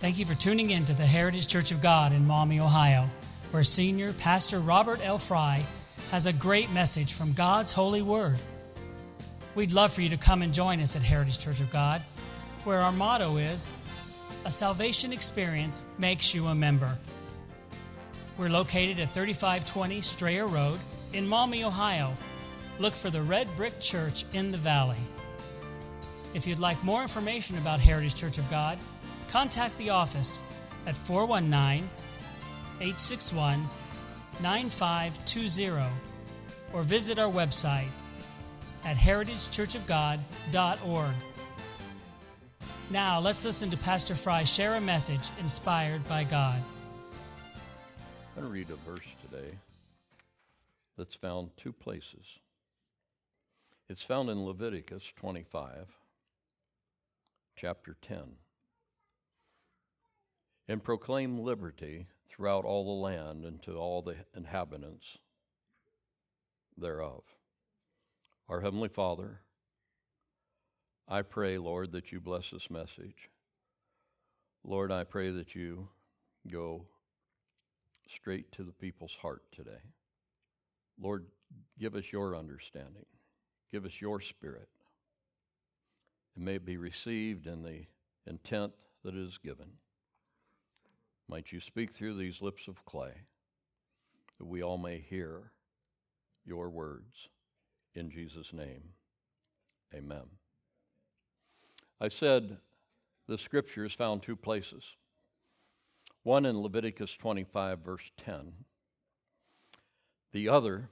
Thank you for tuning in to the Heritage Church of God in Maumee, Ohio, where Senior Pastor Robert L. Fry has a great message from God's holy word. We'd love for you to come and join us at Heritage Church of God, where our motto is, a salvation experience makes you a member. We're located at 3520 Strayer Road in Maumee, Ohio. Look for the Red Brick Church in the valley. If you'd like more information about Heritage Church of God, contact the office at 419-861-9520 or visit our website at heritagechurchofgod.org. Now, let's listen to Pastor Fry share a message inspired by God. I'm going to read a verse today that's found two places. It's found in Leviticus 25, chapter 10. And proclaim liberty throughout all the land and to all the inhabitants thereof. Our Heavenly Father, I pray, Lord, that you bless this message. Lord, I pray that you go straight to the people's heart today. Lord, give us your understanding. Give us your spirit. And may it be received in the intent that is given. Might you speak through these lips of clay, that we all may hear your words. In Jesus' name, amen. I said the scripture is found two places. One in Leviticus 25, verse 10. The other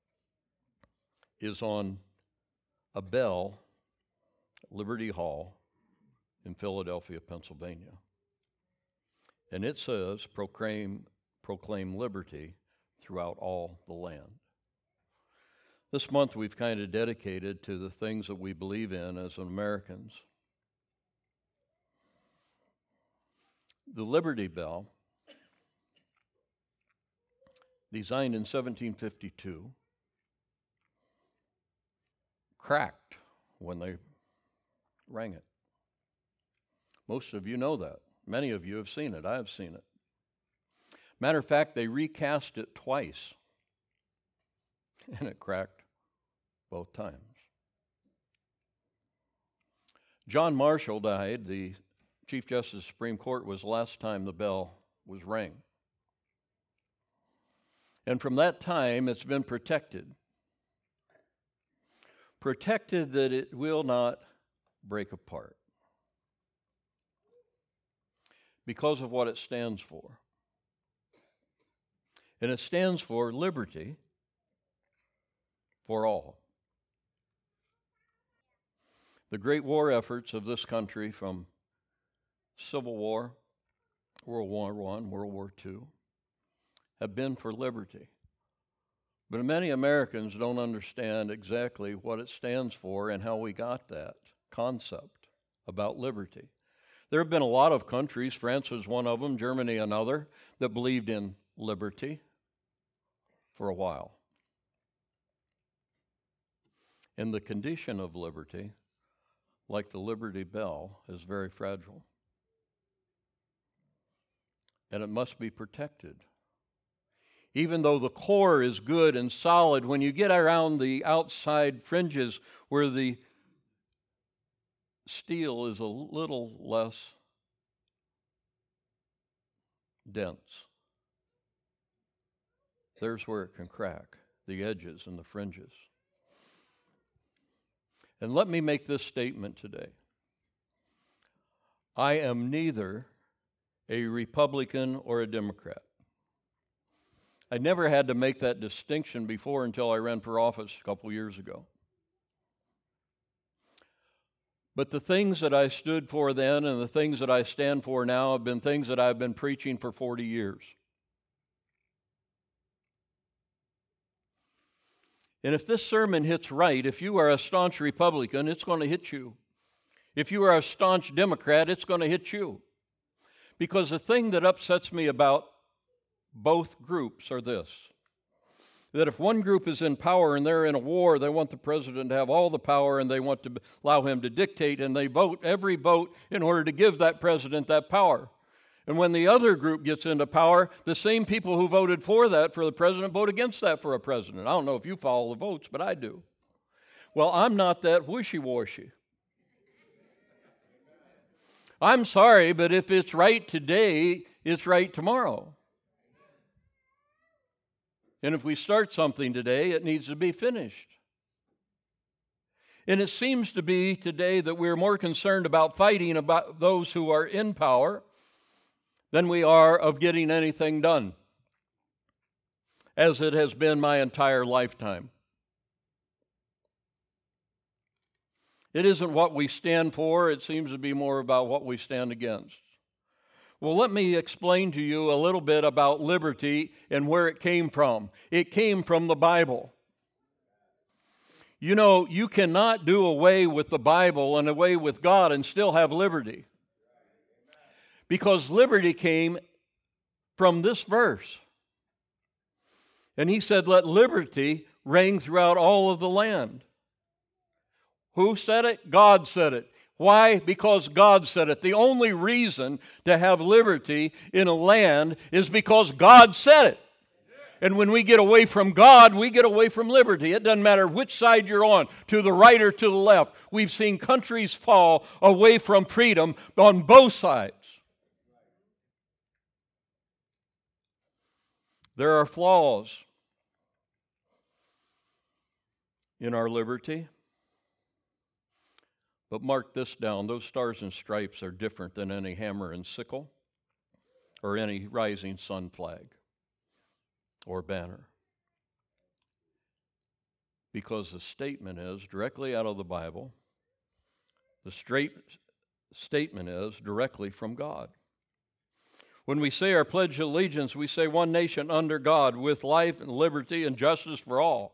is on a bell, Liberty Hall, in Philadelphia, Pennsylvania. And it says, proclaim liberty throughout all the land. This month we've kind of dedicated to the things that we believe in as Americans. The Liberty Bell, designed in 1752, cracked when they rang it. Most of you know that. Many of you have seen it. I have seen it. Matter of fact, they recast it twice, and it cracked both times. John Marshall died. The Chief Justice of the Supreme Court was the last time the bell was rang. And from that time, it's been protected. Protected that it will not break apart. Because of what it stands for. And it stands for liberty for all. The great war efforts of this country from Civil War, World War I, World War II, have been for liberty. But many Americans don't understand exactly what it stands for and how we got that concept about liberty. There have been a lot of countries, France was one of them, Germany another, that believed in liberty for a while. And the condition of liberty, like the Liberty Bell, is very fragile. And it must be protected. Even though the core is good and solid, when you get around the outside fringes where the steel is a little less dense, there's where it can crack, the edges and the fringes. And let me make this statement today. I am neither a Republican or a Democrat. I never had to make that distinction before until I ran for office a couple years ago. But the things that I stood for then and the things that I stand for now have been things that I've been preaching for 40 years. And if this sermon hits right, if you are a staunch Republican, it's going to hit you. If you are a staunch Democrat, it's going to hit you. Because the thing that upsets me about both groups are this: that if one group is in power and they're in a war, they want the president to have all the power and they want to allow him to dictate, and they vote every vote in order to give that president that power. And when the other group gets into power, the same people who voted for that for the president vote against that for a president. I don't know if you follow the votes, but I do. Well, I'm not that wishy-washy. I'm sorry, but if it's right today, it's right tomorrow. And if we start something today, it needs to be finished. And it seems to be today that we're more concerned about fighting about those who are in power than we are of getting anything done, as it has been my entire lifetime. It isn't what we stand for, it seems to be more about what we stand against. Well, let me explain to you a little bit about liberty and where it came from. It came from the Bible. You know, you cannot do away with the Bible and away with God and still have liberty. Because liberty came from this verse. And he said, let liberty reign throughout all of the land. Who said it? God said it. Why? Because God said it. The only reason to have liberty in a land is because God said it. And when we get away from God, we get away from liberty. It doesn't matter which side you're on, to the right or to the left. We've seen countries fall away from freedom on both sides. There are flaws in our liberty. But mark this down, those stars and stripes are different than any hammer and sickle or any rising sun flag or banner. Because the statement is directly out of the Bible, the straight statement is directly from God. When we say our Pledge of Allegiance, we say one nation under God with life and liberty and justice for all.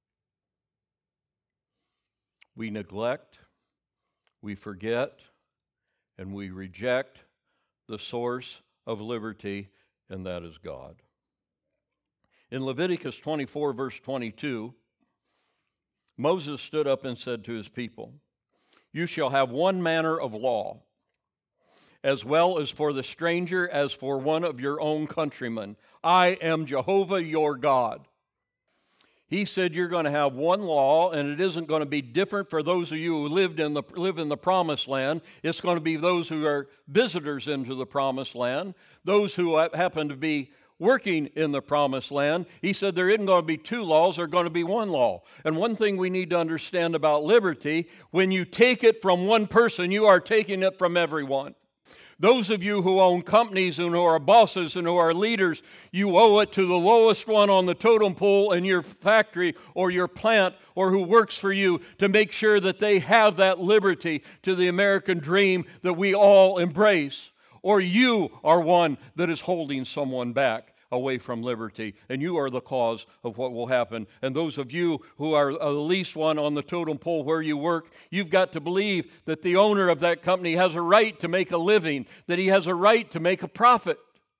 We neglect, we forget, and we reject the source of liberty, and that is God. In Leviticus 24, verse 22, Moses stood up and said to his people, you shall have one manner of law, as well as for the stranger as for one of your own countrymen. I am Jehovah your God. He said you're going to have one law, and it isn't going to be different for those of you who live in the promised land. It's going to be those who are visitors into the promised land, those who happen to be working in the promised land. He said there isn't going to be two laws, there's going to be one law. And one thing we need to understand about liberty, when you take it from one person, you are taking it from everyone. Those of you who own companies and who are bosses and who are leaders, you owe it to the lowest one on the totem pole in your factory or your plant or who works for you to make sure that they have that liberty to the American dream that we all embrace. Or you are one that is holding someone back away from liberty, and you are the cause of what will happen. And those of you who are the least one on the totem pole where you work, you've got to believe that the owner of that company has a right to make a living, that he has a right to make a profit.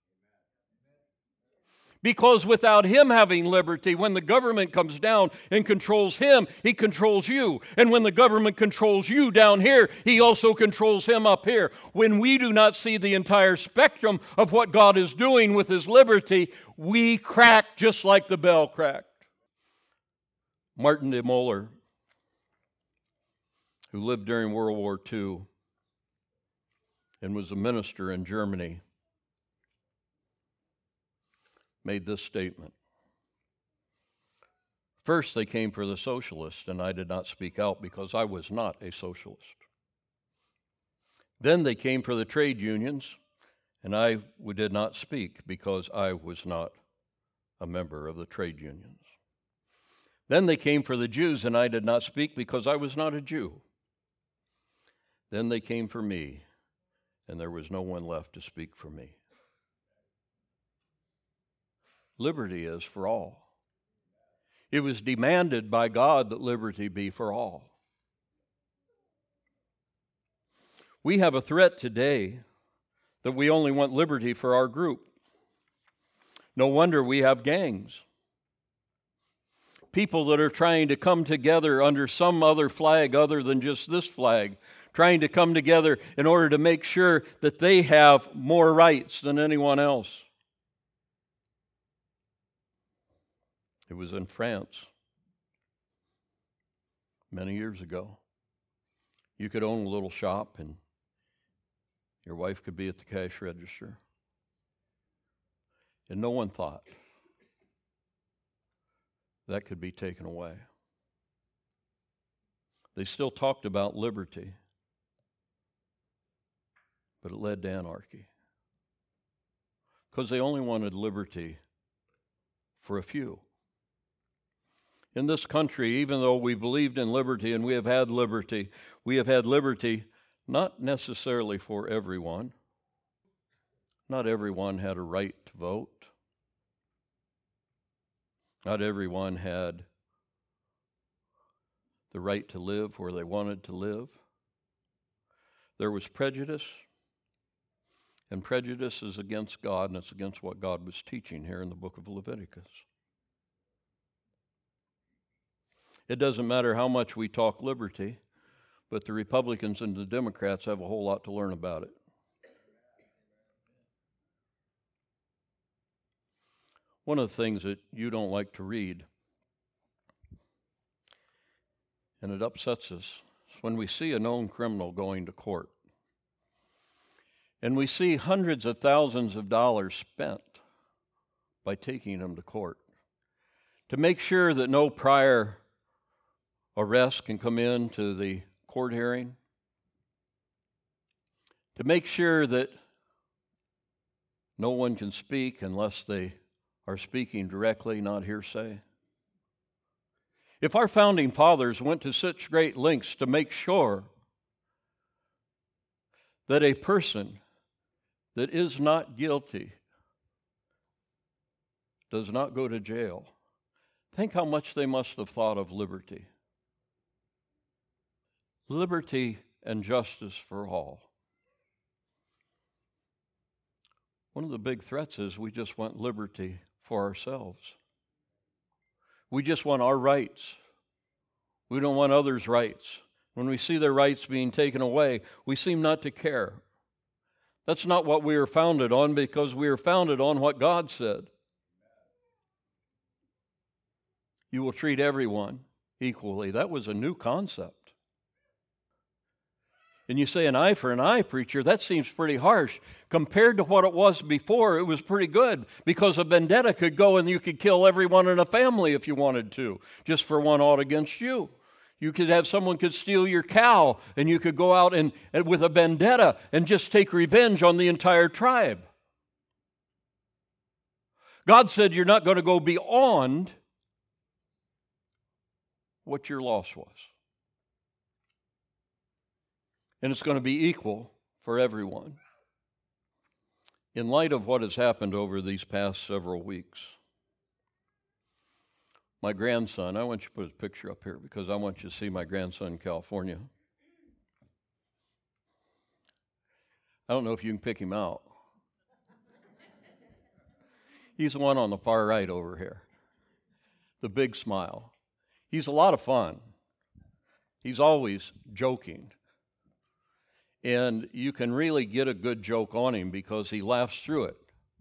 Because without him having liberty, when the government comes down and controls him, he controls you. And when the government controls you down here, he also controls him up here. When we do not see the entire spectrum of what God is doing with his liberty, we crack just like the bell cracked. Martin de Moller, who lived during World War II and was a minister in Germany, made this statement. First, they came for the socialists, and I did not speak out because I was not a socialist. Then they came for the trade unions, and I did not speak because I was not a member of the trade unions. Then they came for the Jews, and I did not speak because I was not a Jew. Then they came for me, and there was no one left to speak for me. Liberty is for all. It was demanded by God that liberty be for all. We have a threat today that we only want liberty for our group. No wonder we have gangs. People that are trying to come together under some other flag other than just this flag, trying to come together in order to make sure that they have more rights than anyone else. It was in France many years ago. You could own a little shop and your wife could be at the cash register. And no one thought that could be taken away. They still talked about liberty, but it led to anarchy. Because they only wanted liberty for a few. In this country, even though we believed in liberty and we have had liberty not necessarily for everyone. Not everyone had a right to vote. Not everyone had the right to live where they wanted to live. There was prejudice, and prejudice is against God, and it's against what God was teaching here in the book of Leviticus. It doesn't matter how much we talk liberty, but the Republicans and the Democrats have a whole lot to learn about it. One of the things that you don't like to read, and it upsets us, is when we see a known criminal going to court. And we see hundreds of thousands of dollars spent by taking him to court to make sure that no prior arrest can come into the court hearing, to make sure that no one can speak unless they are speaking directly, not hearsay. If our founding fathers went to such great lengths to make sure that a person that is not guilty does not go to jail, think how much they must have thought of liberty. Liberty and justice for all. One of the big threats is we just want liberty for ourselves. We just want our rights. We don't want others' rights. When we see their rights being taken away, we seem not to care. That's not what we are founded on, because we are founded on what God said. You will treat everyone equally. That was a new concept. And you say an eye for an eye, preacher, that seems pretty harsh. Compared to what it was before, it was pretty good, because a vendetta could go and you could kill everyone in a family if you wanted to, just for one ought against you. You could have someone could steal your cow, and you could go out and with a vendetta and just take revenge on the entire tribe. God said you're not going to go beyond what your loss was. And it's going to be equal for everyone. In light of what has happened over these past several weeks, my grandson, I want you to put his picture up here because I want you to see my grandson in California. I don't know if you can pick him out. He's the one on the far right over here. The big smile. He's a lot of fun. He's always joking. And you can really get a good joke on him because he laughs through it.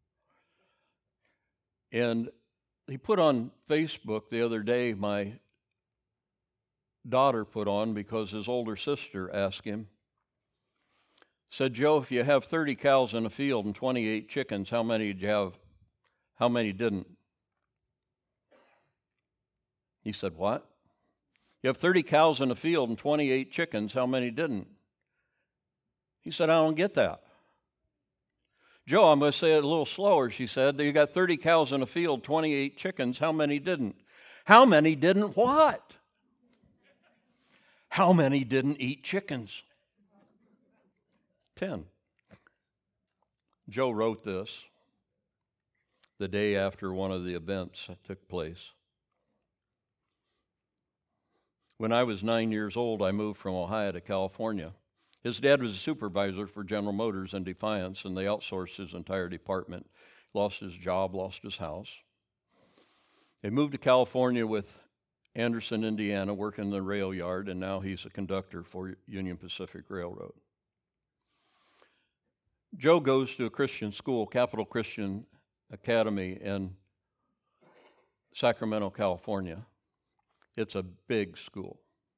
And he put on Facebook the other day, my daughter put on, because his older sister asked him, said, Joe, if you have 30 cows in a field and 28 chickens, how many did you have? How many didn't? He said, what? You have 30 cows in a field and 28 chickens, how many didn't? He said, I don't get that. Joe, I'm going to say it a little slower, she said. You got 30 cows in a field, 28 chickens. How many didn't? How many didn't what? How many didn't eat chickens? 10. Joe wrote this the day after one of the events that took place. When I was 9 years old, I moved from Ohio to California. His dad was a supervisor for General Motors in Defiance, and they outsourced his entire department. Lost his job, lost his house. They moved to California with Anderson, Indiana, working in the rail yard, and now he's a conductor for Union Pacific Railroad. Joe goes to a Christian school, Capital Christian Academy in Sacramento, California. It's a big school.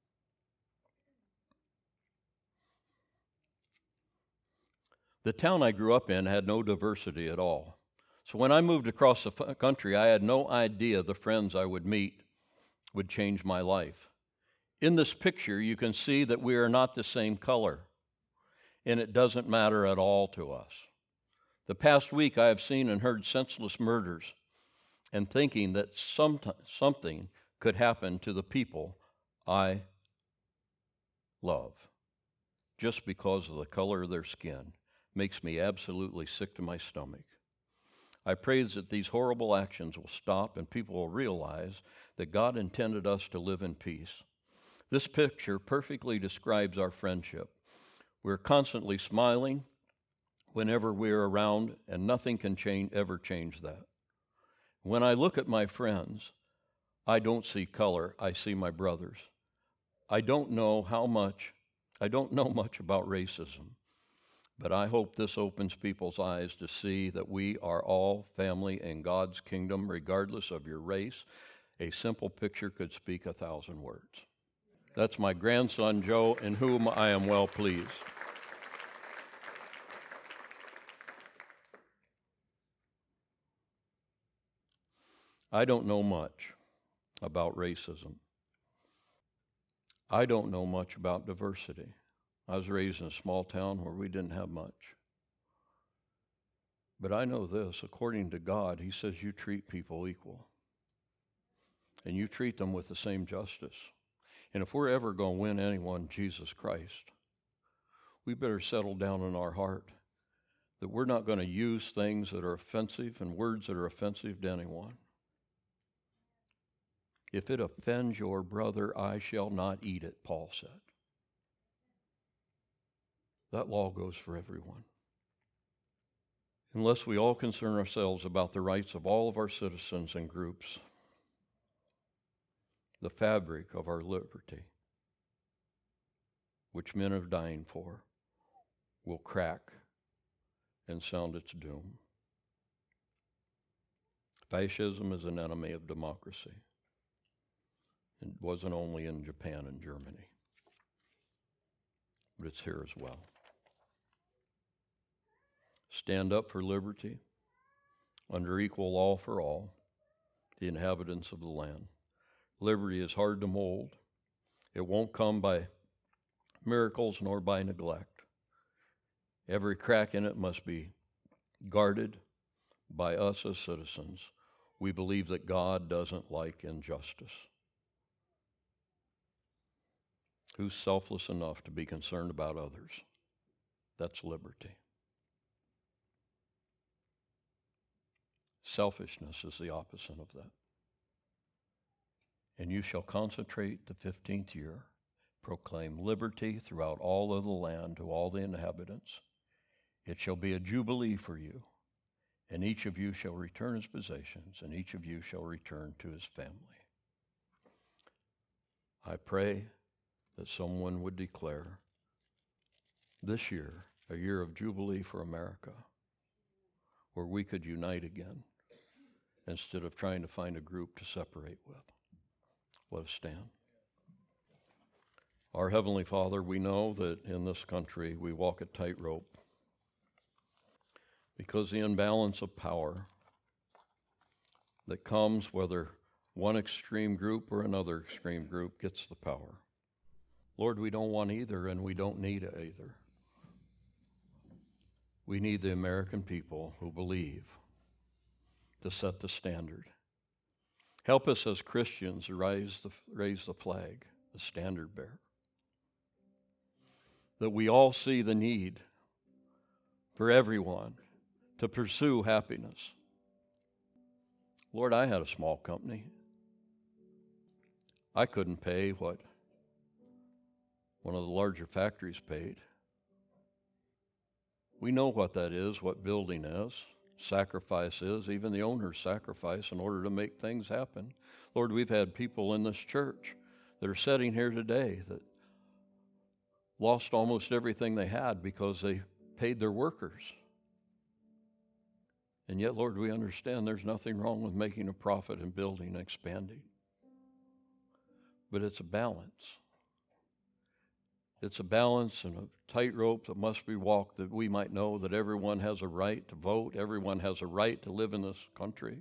The town I grew up in had no diversity at all. So when I moved across the country, I had no idea the friends I would meet would change my life. In this picture, you can see that we are not the same color, and it doesn't matter at all to us. The past week, I have seen and heard senseless murders, and thinking that something could happen to the people I love just because of the color of their skin makes me absolutely sick to my stomach. I pray that these horrible actions will stop and people will realize that God intended us to live in peace. This picture perfectly describes our friendship. We're constantly smiling whenever we're around, and nothing can ever change that. When I look at my friends, I don't see color, I see my brothers. I don't know much about racism, but I hope this opens people's eyes to see that we are all family in God's kingdom, regardless of your race. A simple picture could speak 1,000 words. That's my grandson, Joe, in whom I am well pleased. I don't know much about racism. I don't know much about diversity. I was raised in a small town where we didn't have much. But I know this, according to God, He says you treat people equal. And you treat them with the same justice. And if we're ever going to win anyone, Jesus Christ, we better settle down in our heart that we're not going to use things that are offensive and words that are offensive to anyone. If it offends your brother, I shall not eat it, Paul said. That law goes for everyone. Unless we all concern ourselves about the rights of all of our citizens and groups, the fabric of our liberty, which men are dying for, will crack and sound its doom. Fascism is an enemy of democracy. It wasn't only in Japan and Germany, but it's here as well. Stand up for liberty, under equal law for all, the inhabitants of the land. Liberty is hard to mold. It won't come by miracles nor by neglect. Every crack in it must be guarded by us as citizens. We believe that God doesn't like injustice. Who's selfless enough to be concerned about others? That's liberty. Selfishness is the opposite of that. And you shall consecrate the 15th year, proclaim liberty throughout all of the land to all the inhabitants. It shall be a jubilee for you, and each of you shall return his possessions, and each of you shall return to his family. I pray that someone would declare this year a year of jubilee for America, where we could unite again instead of trying to find a group to separate with. Let us stand. Our Heavenly Father, we know that in this country we walk a tightrope because the imbalance of power that comes whether one extreme group or another extreme group gets the power. Lord, we don't want either, and we don't need either. We need the American people who believe to set the standard. Help us as Christians to raise the flag, the standard bearer. That we all see the need for everyone to pursue happiness. Lord, I had a small company. I couldn't pay what one of the larger factories paid. We know what that is, what building is. sacrifice is, even the owner's sacrifice in order to make things happen. Lord, we've had people in this church that are sitting here today that lost almost everything they had because they paid their workers. And yet, Lord, we understand there's nothing wrong with making a profit and building and expanding. But it's a balance. It's a balance and a tightrope that must be walked, that we might know that everyone has a right to vote, everyone has a right to live in this country,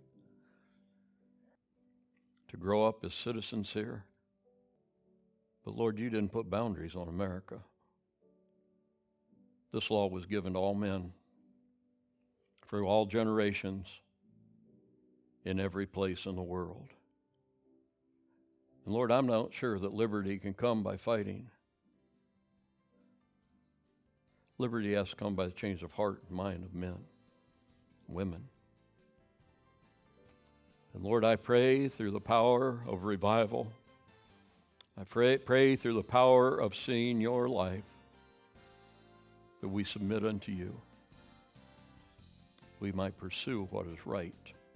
to grow up as citizens here. But Lord, you didn't put boundaries on America. This law was given to all men, for all generations, in every place in the world. And Lord, I'm not sure that liberty can come by fighting. Liberty has to come by the change of heart and mind of men, women. And Lord, I pray through the power of revival, I pray through the power of seeing your life, that we submit unto you. We might pursue what is right.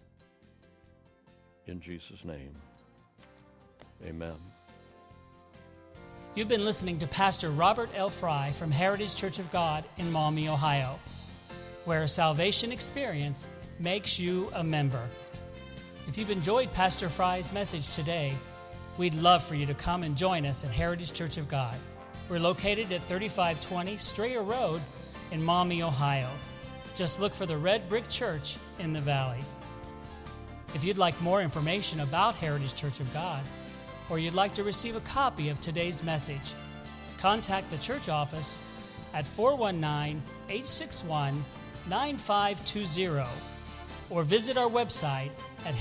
In Jesus' name, amen. You've been listening to Pastor Robert L. Fry from Heritage Church of God in Maumee, Ohio, where a salvation experience makes you a member. If you've enjoyed Pastor Fry's message today, we'd love for you to come and join us at Heritage Church of God. We're located at 3520 Strayer Road in Maumee, Ohio. Just look for the Red Brick Church in the valley. If you'd like more information about Heritage Church of God, or you'd like to receive a copy of today's message, contact the church office at 419-861-9520 or visit our website at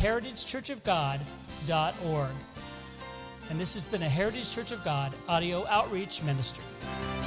heritagechurchofgod.org. And this has been a Heritage Church of God audio outreach ministry.